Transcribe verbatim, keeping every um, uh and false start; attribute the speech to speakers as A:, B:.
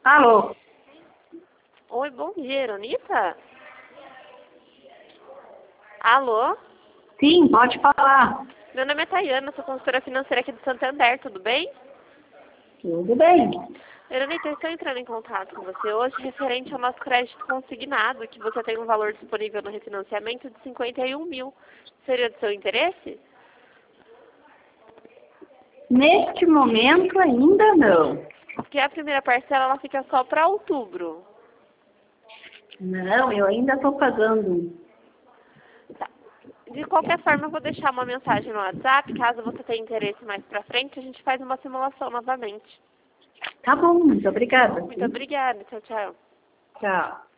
A: Alô?
B: Oi, bom dia, Ironita? Alô?
A: Sim, pode falar.
B: Meu nome é Tayana, sou consultora financeira aqui do Santander, tudo bem?
A: Tudo bem.
B: Ironita, eu estou entrando em contato com você hoje referente ao nosso crédito consignado, que você tem um valor disponível no refinanciamento de cinquenta e um mil. Seria do seu interesse?
A: Neste momento ainda não.
B: Porque a primeira parcela ela fica só para outubro.
A: Não, eu ainda estou pagando.
B: Tá. De qualquer forma, eu vou deixar uma mensagem no WhatsApp. Caso você tenha interesse mais pra frente, a gente faz uma simulação novamente.
A: Tá bom, muito obrigada.
B: Muito obrigada. Tchau, tchau.
A: Tchau.